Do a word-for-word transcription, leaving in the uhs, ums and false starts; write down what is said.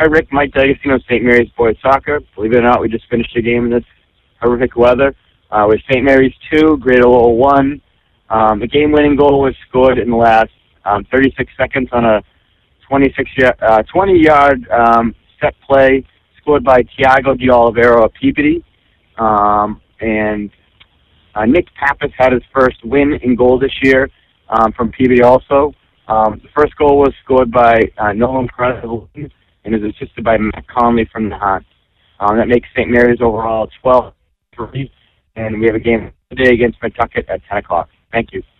Hi, Rick. Mike D'Agostino, Saint Mary's Boys Soccer. Believe it or not, we just finished a game in this horrific weather. Uh, with Saint Mary's two, Great Lowell one. Um, the game-winning goal was scored in the last um, thirty-six seconds on a twenty-six uh, twenty-yard um, set play scored by Tiago de Oliveira of Peabody. Um, and uh, Nick Pappas had his first win in goal this year um, from Peabody also. Um, the first goal was scored by uh, Nolan Perez and is assisted by Matt Conley from the Hunt. Um, that makes Saint Mary's overall twelve three, and we have a game today against Pawtucket at ten o'clock. Thank you.